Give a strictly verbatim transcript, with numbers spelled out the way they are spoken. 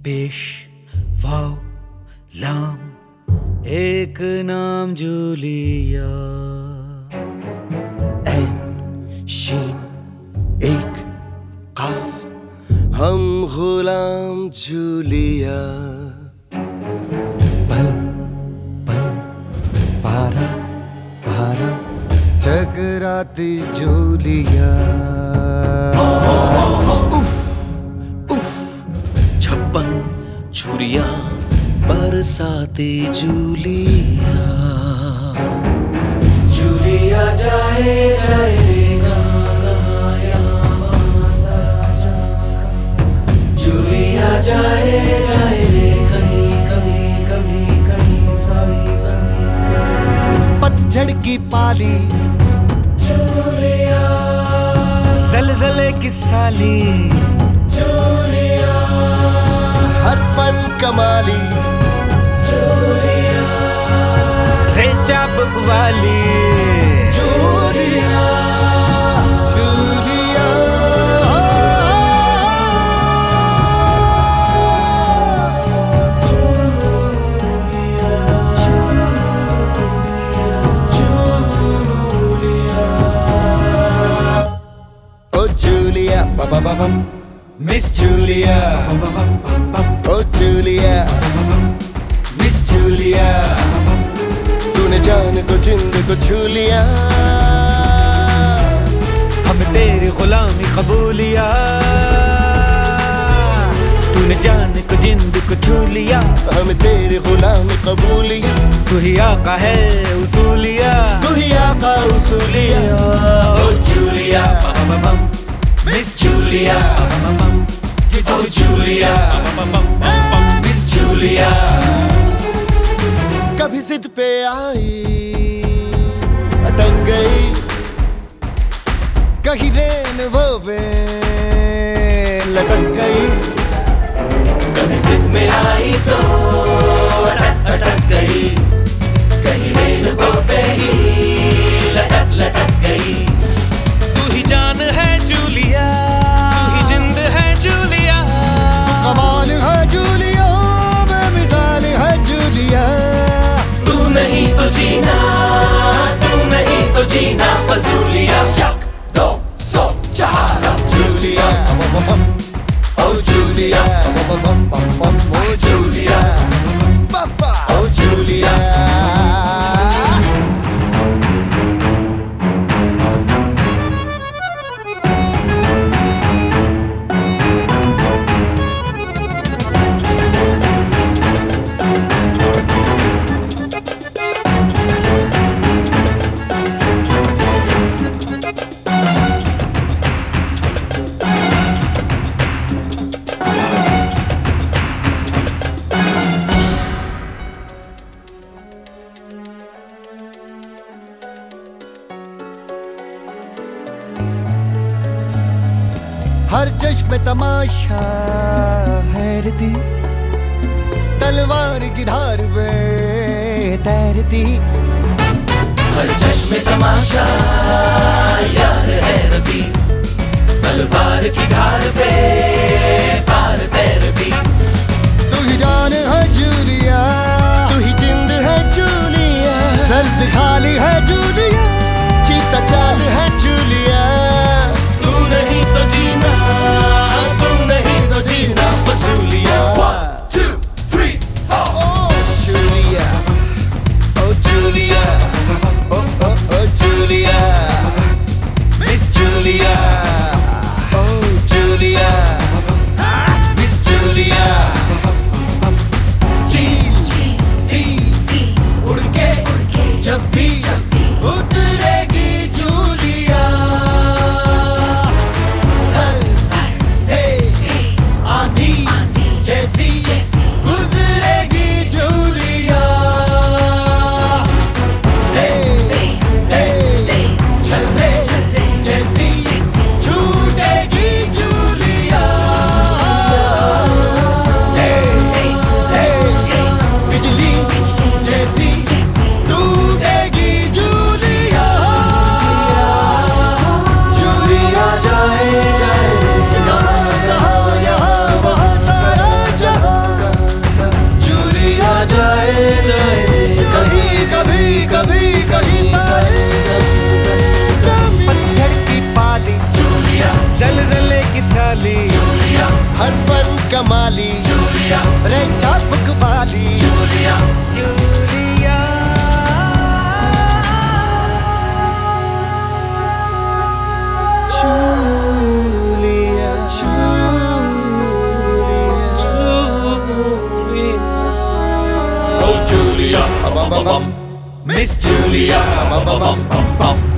पेश वाव लाम एक नाम जूलिया। ऐन शीन एक काफ हम गुलाम जूलिया। पल पल पारा पारा टकराती जूलिया। उफ उफ छप्पन छुरिया बरसाती जूलिया। जूलिया जाए जाए रे गाया सारा जागा। जूलिया जाए जाए रे कहीं कभी कभी कहीं सारी जमीन। पतझड़ की पाली जूलिया ज़लज़ले की साली। जूलिया हर फन कमाली। जूलिया रे चाबुक वाली। जूलिया जूलिया ओ जूलिया बम बम बम मिस जूलिया ओ जूलिया मिस जूलिया। तूने जान को जिंद को छू लिया। हम तेरी गुलामी कबूलिया। तूने जान को जिंद को छू लिया। हम तेरी गुलामी कबूलिया। तू ही आका है उसूलिया। तू ही आका उसूलिया। ओ जूलिया मिस जूलिया। ओ जूलिया मिस जूलिया। कभी जिद पे आई अटक गई। कहीं रेन वो पे लटक गई। कभी जिद में आई तो अटक अटक गई। कहीं रेल पे ही लटक लटक गई। तू ही जान है जूलिया। तू ही जिंद है जूलिया। कमाल है जूलिया बेमिसाल है जूलिया। तू नहीं तो जीना तू नहीं तो जीना फजूलिया। एक दो सौ चार जूलिया ओ जूलिया ओ जूलिया पापा ओ जूलिया। हर चश्मे तमाशा हैरती। तलवार की धार पे तैरती। हर चश्मे तमाशा यार है रबी। तलवार की धार पे पार तैरती। तू ही जान है जूलिया। तू ही जिंद है जूलिया। सर्द खाली है जूलिया। चीता चाल है जूलिया। तू नहीं तो जीना तू नहीं तो जीना फजूलिया। One, two, three, four. ओ जूलिया Oh Julia, ओ ओ ओ जूलिया Miss Julia, ओ Julia, Miss Julia. चील सी उड़ के जब भी उतरेगी जूलिया। कमाली, जूलिया रे चापक वाली, Julia Julia Julia Julia Oh Julia, Bum, bum, bum. Miss Julia, bum bum bum bum.